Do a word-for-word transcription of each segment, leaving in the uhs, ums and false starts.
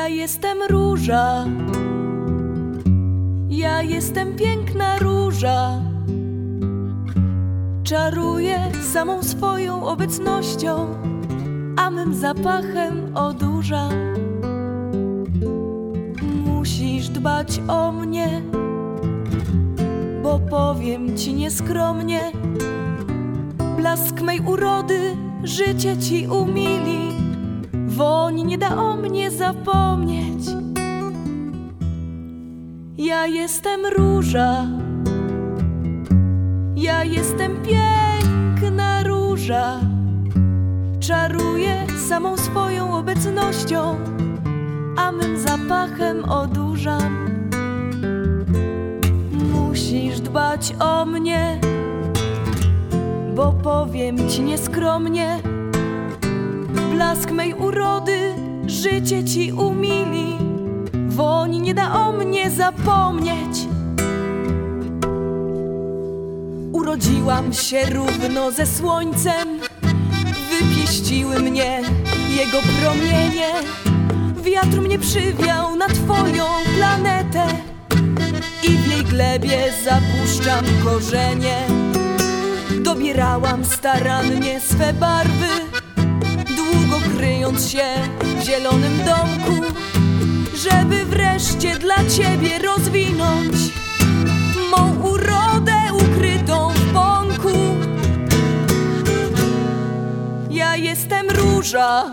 Ja jestem róża, ja jestem piękna róża. Czaruję samą swoją obecnością, a mym zapachem odurzam. Musisz dbać o mnie, bo powiem ci nieskromnie, blask mej urody życie ci umili, woń nie da o mnie zapomnieć. Ja jestem róża, ja jestem piękna róża. Czaruję samą swoją obecnością, a mym zapachem odurzam. Musisz dbać o mnie, bo powiem ci nieskromnie, blask mej urody życie ci umili, woń nie da o mnie zapomnieć. Urodziłam się równo ze słońcem, wypieściły mnie jego promienie. Wiatr mnie przywiał na twoją planetę i w jej glebie zapuszczam korzenie. Dobierałam starannie swe barwy, długo kryjąc się w zielonym domku, żeby wreszcie dla ciebie rozwinąć mą urodę ukrytą w bąku. Ja jestem róża,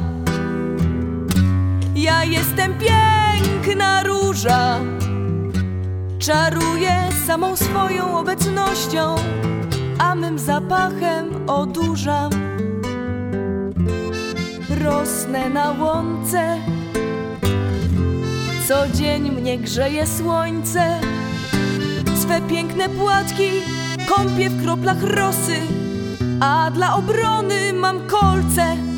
ja jestem piękna róża. Czaruję samą swoją obecnością, a mym zapachem odurzam. Rosnę na łące, co dzień mnie grzeje słońce. Swe piękne płatki kąpię w kroplach rosy, a dla obrony mam kolce.